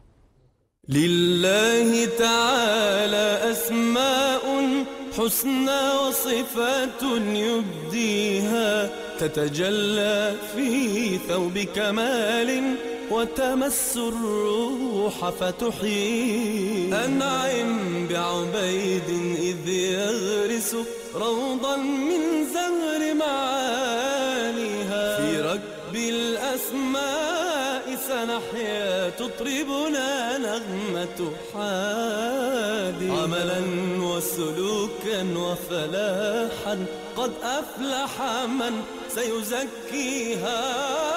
لله تعالى أسماء حسنى وصفات يبديها، تتجلى في ثوب كمال وتمس الروح فتحيي. أنعم بعبيد إذ يغرس روضا من زهر معانيها، في ركب الأسماء سنحيا تطربنا نغمة حادي. عملا وسلوكا وفلاحا قد أفلح من سيزكيها.